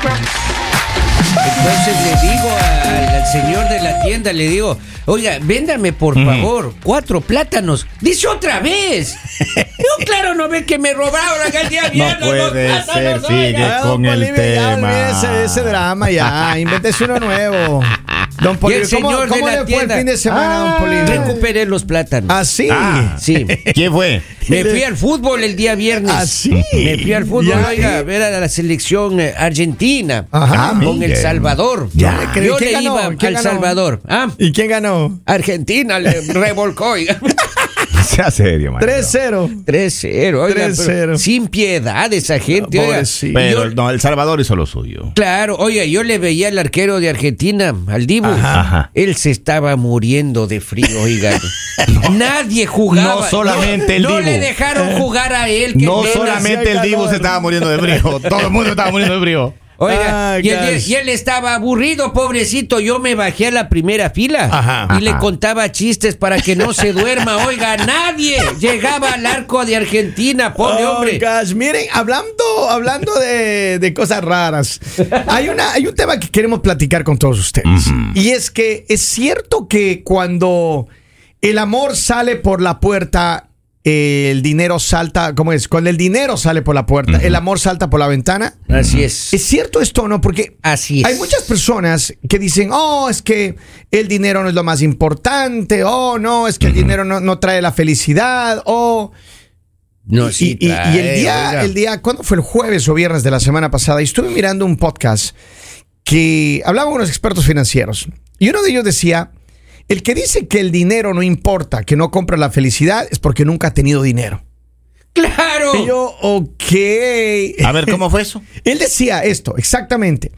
Entonces le digo al señor de la tienda, le digo, oiga, véndame por favor 4 plátanos. Dice otra vez. No, claro, no ve que me robaron acá el día viernes. No puede ser, sigue con el tema. Ese drama ya, invéntese uno nuevo. Don Polibio, ¿cómo le fue el fin de semana, don Polibio? Recuperé los plátanos. ¿Ah, sí? Sí. ¿Quién fue? Me fui al fútbol el día viernes. ¿Ah, sí? Me fui al fútbol, oiga, a ver a la selección argentina. Ajá. Con El Salvador. Ya. Yo ¿Quién le ganó? iba ¿Quién al ganó? Salvador. ¿Y quién ganó? Argentina le revolcó, oiga. Sea serio, man. 3-0. 3-0, oiga, 3-0. pero sin piedad esa gente, oiga. Pobrecito. Pero no, El Salvador hizo lo suyo. Claro, oiga, yo le veía al arquero de Argentina, al Dibu. Ajá. Él se estaba muriendo de frío, oiga. Nadie jugaba. No solamente el No Dibu. le dejaron jugar a él. que No menos. solamente el Dibu se estaba muriendo de frío. Todo el mundo estaba muriendo de frío. Oiga, y gosh. él estaba aburrido, pobrecito. Yo me bajé a la primera fila Ajá. y le contaba chistes para que no se duerma. Oiga, nadie llegaba al arco de Argentina, pobre hombre. Gosh, miren, hablando de cosas raras, hay un tema que queremos platicar con todos ustedes. Y es que es cierto que cuando el amor sale por la puerta, el dinero salta, ¿cómo es? Cuando el dinero sale por la puerta, el amor salta por la ventana. Así es. ¿Es cierto esto o no? Porque Así es. hay muchas personas que dicen, oh, es que el dinero no es lo más importante, oh, no, es que el dinero no trae la felicidad, oh. No, sí, Y oiga. el día, ¿cuándo fue? El jueves o viernes de la semana pasada, y estuve mirando un podcast que hablaba con unos expertos financieros. Y uno de ellos decía, el que dice que el dinero no importa, que no compra la felicidad, es porque nunca ha tenido dinero. ¡Claro! Y yo, ok. A ver, ¿cómo fue eso? Él decía esto, exactamente.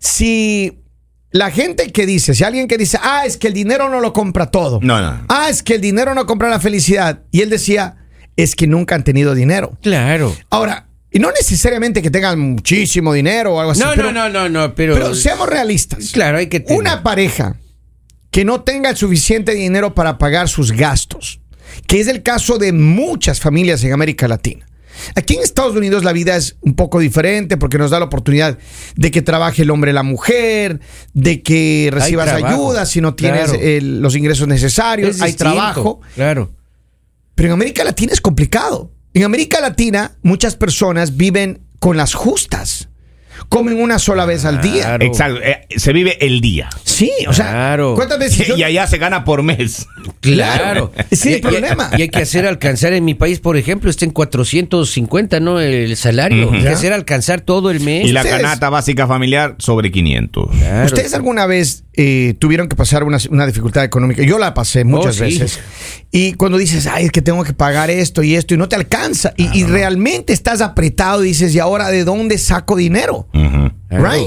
Si la gente que dice, si alguien que dice, es que el dinero no lo compra todo. No. Es que el dinero no compra la felicidad. Y él decía, es que nunca han tenido dinero. Claro. Ahora, y no necesariamente que tengan muchísimo dinero o algo así. No, pero seamos realistas. Claro, hay que tener. Una pareja que no tenga el suficiente dinero para pagar sus gastos, que es el caso de muchas familias en América Latina. Aquí en Estados Unidos la vida es un poco diferente porque nos da la oportunidad de que trabaje el hombre y la mujer, de que recibas ayuda si no tienes los ingresos necesarios, hay trabajo. Claro. Pero en América Latina es complicado. En América Latina muchas personas viven con las justas. Comen una sola vez al día. Claro. Exacto. Se vive el día. Sí, o sea, Claro. ¿cuántas veces? Y allá se gana por mes. Claro. Ese es el problema. Y hay que hacer alcanzar en mi país, por ejemplo, está en 450, ¿no? El salario. Hay que hacer alcanzar todo el mes. Y la Ustedes- canasta básica familiar sobre 500. Claro. ¿Ustedes alguna vez tuvieron que pasar una dificultad económica? Yo la pasé muchas sí. veces. Y cuando dices, es que tengo que pagar esto y no te alcanza. Y realmente estás apretado y dices, ¿y ahora de dónde saco dinero? Claro. Right?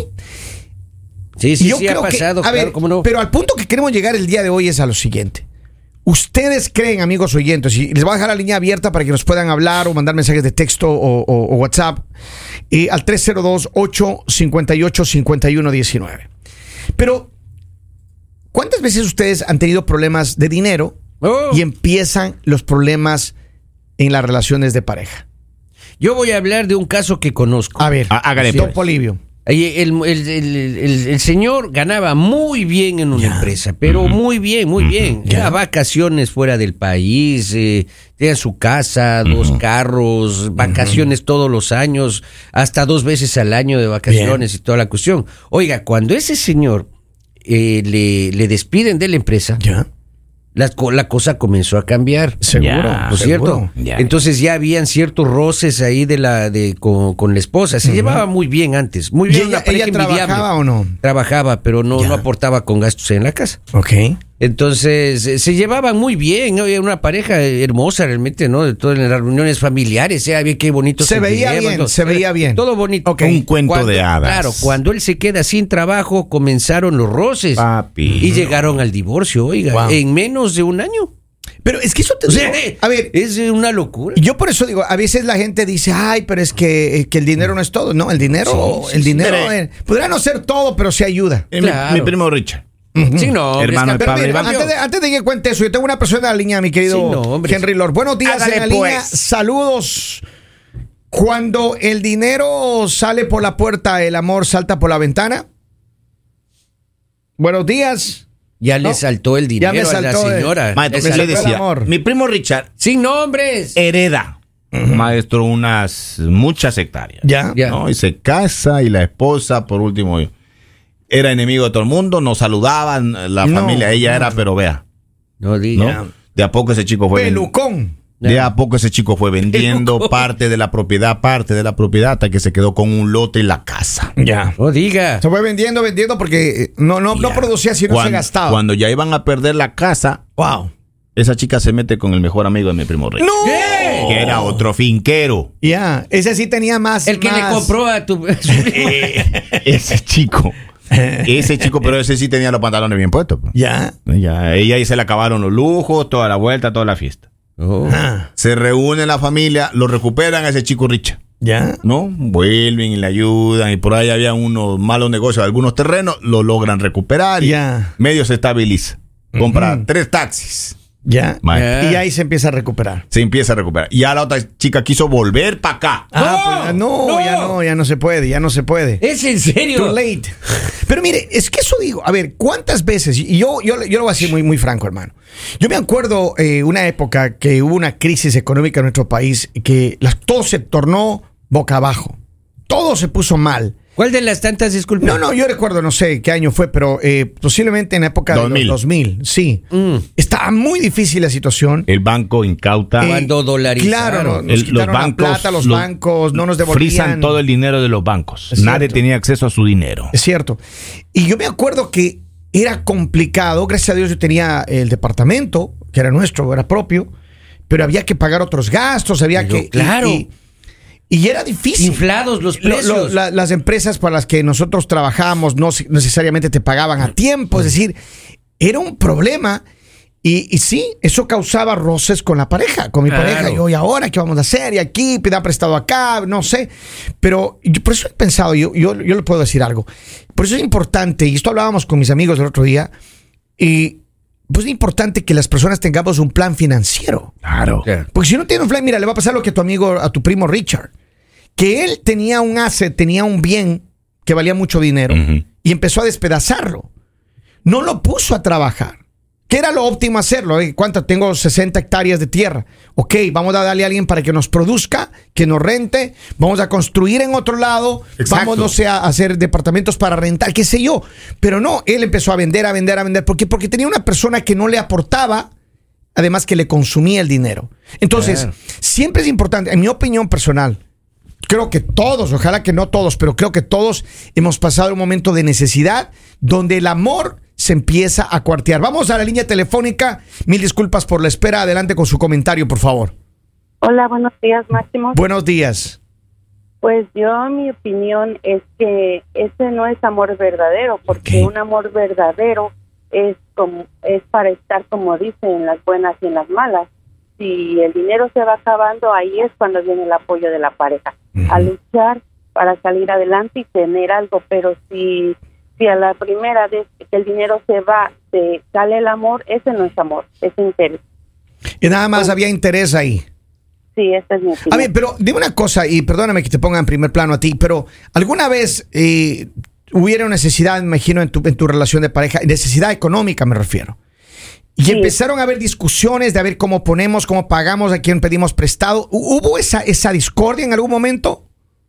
Sí, Y sí, yo sí ha creo pasado, que, a claro, ver, cómo no. pero al punto que queremos llegar el día de hoy es a lo siguiente. ¿Ustedes creen, amigos oyentes, y les voy a dejar la línea abierta para que nos puedan hablar o mandar mensajes de texto o WhatsApp al 302-858-5119? Pero, ¿cuántas veces ustedes han tenido problemas de dinero y empiezan los problemas en las relaciones de pareja? Yo voy a hablar de un caso que conozco. A ver, Hágale, don pues. Polibio. El señor ganaba muy bien en una empresa, pero muy bien, muy bien. Era vacaciones fuera del país, tenía su casa, 2 carros, vacaciones todos los años, hasta 2 veces al año de vacaciones y toda la cuestión. Oiga, cuando ese señor le despiden de la empresa, ¿Ya? la cosa comenzó a cambiar. Seguro, Ya, ¿No es cierto? Ya. Entonces ya habían ciertos roces ahí con la esposa. Se llevaba muy bien antes. Muy ¿Y bien, una ella pareja envidiable. trabajaba o no? Trabajaba, pero no aportaba con gastos en la casa. Ok. Entonces se llevaban muy bien, ¿no? Era una pareja hermosa realmente, ¿no? De todas las reuniones familiares, bien qué bonito Se veía llevan, bien, todo. se veía bien. Todo bonito. Ok. Un cuento de hadas. Claro, cuando él se queda sin trabajo, comenzaron los roces. Papi. Y llegaron al divorcio, oiga, Wow. en menos de un año. Pero es que eso te O sea, a ver, es una locura. yo por eso digo, a veces la gente dice, pero es que el dinero no es todo. No, el dinero, Sí, el dinero Mire. podrá no ser todo, pero sí ayuda. Claro. Mi primo Richard. Sí, no, Hermano de pero Pablo mira, Iván. Antes de que cuente eso, yo tengo una persona en la línea, mi querido Sí, no, hombre. Henry Lord. Buenos días Hágale, en la línea. pues. Saludos. Cuando el dinero sale por la puerta, el amor salta por la ventana. Buenos días. Ya le No, saltó el dinero ya me a la saltó, señora. Maestro, Ese le es el decía, amor. mi primo Richard Sin nombres. hereda, maestro, muchas hectáreas. Ya. Ya. ¿No? Y se casa y la esposa, por último, era enemigo de todo el mundo, nos saludaban, la No, familia, ella era, pero vea, No diga. ¿no? De a poco ese chico fue Pelucón. de a poco ese chico fue vendiendo parte de la propiedad, hasta que se quedó con un lote en la casa. Ya. No diga. Se fue vendiendo porque no Ya. producía si no se gastaba. Cuando ya iban a perder la casa, Wow. esa chica se mete con el mejor amigo de mi primo Rey. ¡No! Que era otro finquero. Ya. Ese sí tenía más. El que le compró a tu... Ese chico, pero ese sí tenía los pantalones bien puestos. Pues. Ya. Ya, ella ahí se le acabaron los lujos, toda la vuelta, toda la fiesta. Oh. Ah, Se reúne la familia, lo recuperan a ese chico Richard, ya. ¿no? Vuelven y le ayudan y por ahí había unos malos negocios, algunos terrenos, lo logran recuperar y Ya. medio se estabiliza. Compra Ujú. 3 taxis. Ya. Maestro. Y ahí se empieza a recuperar. Se empieza a recuperar. Y ya la otra chica quiso volver para acá. Pues, ya no se puede. ¿Es en serio? Too late. Pero mire, es que eso digo, a ver, ¿cuántas veces? Y yo lo voy a decir muy, muy franco, hermano. Yo me acuerdo una época que hubo una crisis económica en nuestro país que todo se tornó boca abajo. Todo se puso mal. ¿Cuál de las tantas, disculpe? No, yo recuerdo, no sé qué año fue, pero posiblemente en la época de 2000. los 2000, sí. Mm. Estaba muy difícil la situación. El banco incauta. Cuando dolarizaron. Claro, nos Los quitaron bancos, la plata, los bancos no nos devolvían. frisan todo el dinero de los bancos. Es Nadie cierto. tenía acceso a su dinero. Es cierto. Y yo me acuerdo que era complicado. Gracias a Dios yo tenía el departamento, que era nuestro, era propio, pero había que pagar otros gastos, había Pero que... claro. Y era difícil. Inflados los precios. Las empresas para las que nosotros trabajábamos no necesariamente te pagaban a tiempo, es decir, era un problema. Y sí, eso causaba roces con la pareja, con mi Claro. pareja. Y ahora qué vamos a hacer, y aquí, pida prestado acá, no sé. Pero por eso he pensado, yo le puedo decir algo. Por eso es importante, y esto hablábamos con mis amigos el otro día, y pues es importante que las personas tengamos un plan financiero. Claro. Ya. Porque si no tiene un plan, mira, le va a pasar lo que a tu primo Richard, que él tenía un asset, tenía un bien que valía mucho dinero, Ujú. y empezó a despedazarlo. No lo puso a trabajar. ¿Qué era lo óptimo hacerlo? ¿Cuánto? Tengo 60 hectáreas de tierra. Ok, vamos a darle a alguien para que nos produzca, que nos rente. Vamos a construir en otro lado. Exacto. Vamos, no sé, a hacer departamentos para rentar, qué sé yo. Pero no, él empezó a vender. ¿Por qué? Porque tenía una persona que no le aportaba, además que le consumía el dinero. Entonces, Claro. siempre es importante, en mi opinión personal, creo que todos, ojalá que no todos, pero creo que todos hemos pasado un momento de necesidad donde el amor se empieza a cuartear. Vamos a la línea telefónica. Mil disculpas por la espera. Adelante con su comentario, por favor. Hola, buenos días, Máximo. Buenos días. Pues yo, mi opinión es que ese no es amor verdadero, porque Ok. un amor verdadero es para estar, como dicen, en las buenas y en las malas. Si el dinero se va acabando, ahí es cuando viene el apoyo de la pareja, a luchar para salir adelante y tener algo. Pero si a la primera vez que el dinero se va, se sale el amor, ese no es amor, es interés. Y nada más había interés ahí. Sí, esa es mi opinión. A ver, pero dime una cosa, y perdóname que te ponga en primer plano a ti, pero ¿alguna vez hubiera necesidad, me imagino, en tu relación de pareja, necesidad económica me refiero? Y Sí. empezaron a haber discusiones de a ver cómo ponemos, cómo pagamos, a quién pedimos prestado. ¿Hubo esa discordia en algún momento?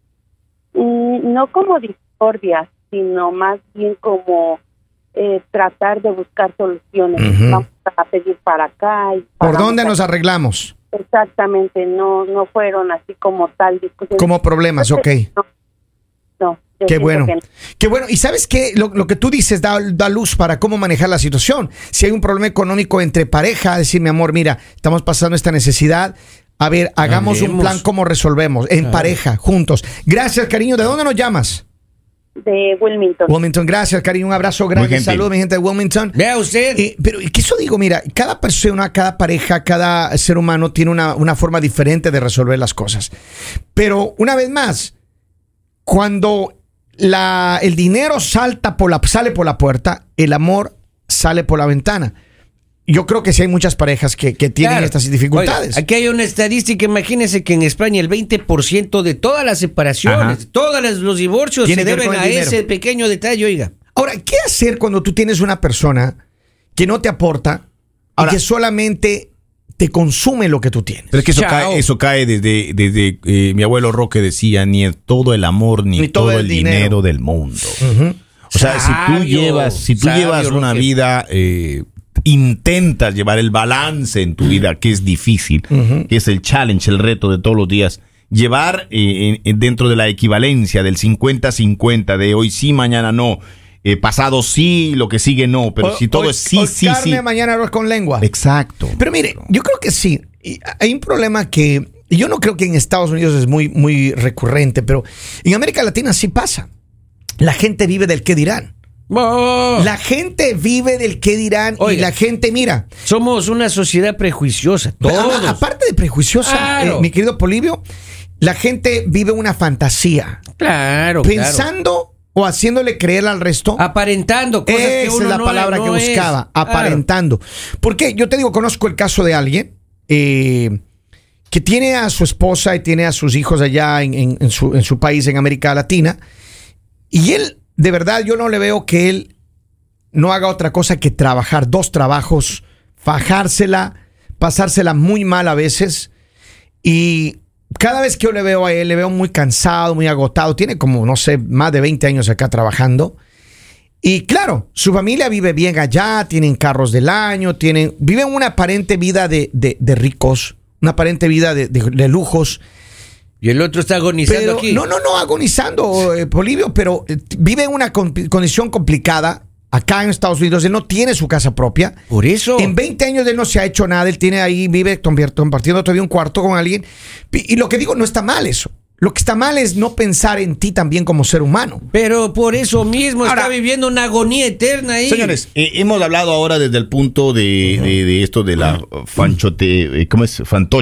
No como discordia, sino más bien como tratar de buscar soluciones. Ujú. Vamos a pedir para acá. Y ¿Por pagamos dónde acá. nos arreglamos? Exactamente, no fueron así como tal discusión. Como problemas, ok. No, yo Qué siento bueno. que no. Qué bueno. Y sabes qué, lo que tú dices da luz para cómo manejar la situación. Si hay un problema económico entre pareja, decir, mi amor, mira, estamos pasando esta necesidad. A ver, hagamos un Hablemos. plan, ¿cómo resolvemos? En pareja, juntos. Gracias, cariño. ¿De dónde nos llamas? De Wilmington. Wilmington, gracias, cariño. Un abrazo grande. gentil. Saludos, mi gente de Wilmington. Vea usted. Pero que eso digo, mira, cada persona, cada pareja, cada ser humano tiene una forma diferente de resolver las cosas. Pero una vez más, cuando el dinero sale por la puerta, el amor sale por la ventana. yo creo que sí hay muchas parejas que tienen estas dificultades. Oiga, aquí hay una estadística, imagínense que en España el 20% de todas las separaciones, todos los divorcios se deben a ese pequeño detalle, oiga. Ahora, ¿qué hacer cuando tú tienes una persona que no te aporta y que solamente te consume lo que tú tienes? Pero es que eso cae desde mi abuelo Roque decía, ni todo el amor, ni todo el dinero del mundo. O sea, si tú llevas una vida, intentas llevar el balance en tu vida, que es difícil, que es el challenge, el reto de todos los días, llevar dentro de la equivalencia del 50-50, de hoy sí, mañana no, pasado sí, lo que sigue no, pero si todo es sí, sí, carne, sí. mañana arroz con lengua. Exacto. Pero mire, yo creo que sí. Hay un problema que yo no creo que en Estados Unidos es muy, muy recurrente, pero en América Latina sí pasa. La gente vive del qué dirán. La gente vive del qué dirán. Oiga, y la gente, mira. Somos una sociedad prejuiciosa. Todos. Aparte de prejuiciosa, mi querido Polibio, la gente vive una fantasía. Claro. Pensando o haciéndole creer al resto. Aparentando cosas que uno esa es la palabra que buscaba. Aparentando. Porque yo te digo, conozco el caso de alguien que tiene a su esposa y tiene a sus hijos allá en su país, en América Latina. Y él, de verdad, yo no le veo que él no haga otra cosa que trabajar 2 trabajos, fajársela, pasársela muy mal a veces. Y cada vez que yo le veo a él, le veo muy cansado, muy agotado. Tiene como, no sé, más de 20 años acá trabajando. Y claro, su familia vive bien allá, tienen carros del año, viven una aparente vida de ricos, una aparente vida de lujos. Y el otro está agonizando aquí. No agonizando, Polibio, pero vive en una condición complicada acá en Estados Unidos. Él no tiene su casa propia. Por eso. En 20 años él no se ha hecho nada. Él tiene ahí, vive compartiendo todavía un cuarto con alguien. Y lo que digo, no está mal eso. Lo que está mal es no pensar en ti también como ser humano. Pero por eso mismo está viviendo una agonía eterna ahí. Señores, hemos hablado ahora desde el punto de esto de la ¿cómo es?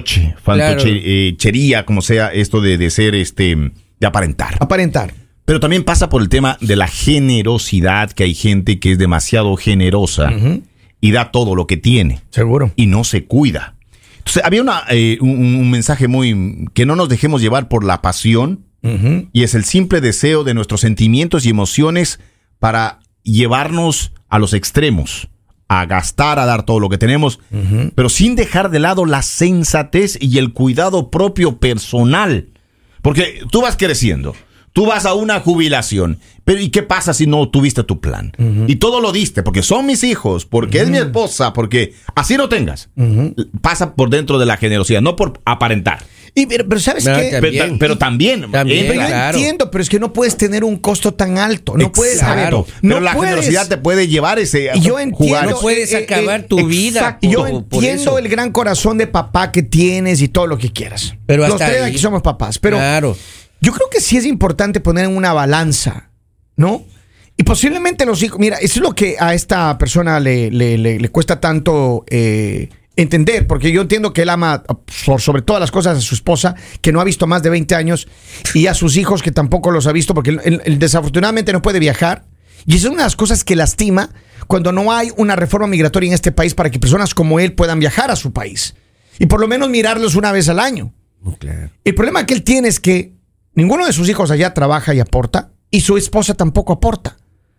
Fantochería, como sea, esto de ser, de aparentar. Aparentar. Pero también pasa por el tema de la generosidad, que hay gente que es demasiado generosa y da todo lo que tiene. Seguro. Y no se cuida. Entonces, había un mensaje muy... que no nos dejemos llevar por la pasión, y es el simple deseo de nuestros sentimientos y emociones para llevarnos a los extremos, a gastar, a dar todo lo que tenemos, pero sin dejar de lado la sensatez y el cuidado propio personal. Porque tú vas creciendo, tú vas a una jubilación, pero ¿y qué pasa si no tuviste tu plan? Y todo lo diste, porque son mis hijos, porque es mi esposa, porque así no tengas. Pasa por dentro de la generosidad, no por aparentar. Pero ¿sabes qué? Pero también pero claro. Yo entiendo, pero es que no puedes tener un costo tan alto. No puedes saber. Pero la generosidad te puede llevar ese yo entiendo, jugar. No puedes acabar tu vida. Yo entiendo el gran corazón de papá que tienes y todo lo que quieras. Pero los 3 aquí somos papás. Pero yo creo que sí es importante poner en una balanza, ¿no? Y posiblemente los hijos... Mira, eso es lo que a esta persona le cuesta tanto entender, porque yo entiendo que él ama sobre todas las cosas a su esposa, que no ha visto más de 20 años, y a sus hijos, que tampoco los ha visto, porque él desafortunadamente no puede viajar. Y esa es una de las cosas que lastima cuando no hay una reforma migratoria en este país para que personas como él puedan viajar a su país. Y por lo menos mirarlos una vez al año. Claro. El problema que él tiene es que ninguno de sus hijos allá trabaja y aporta, y su esposa tampoco aporta.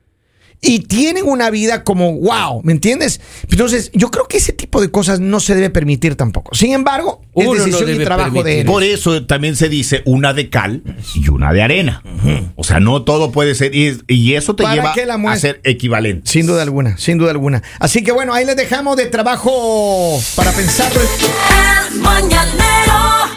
Y tienen una vida como wow, ¿me entiendes? Entonces, yo creo que ese tipo de cosas no se debe permitir tampoco. Sin embargo, es decisión y trabajo de él. Por eso también se dice una de cal y una de arena. O sea, no todo puede ser, y eso te lleva a ser equivalente. Sin duda alguna, sin duda alguna. Así que bueno, ahí les dejamos de trabajo para pensarlo. El Mañanero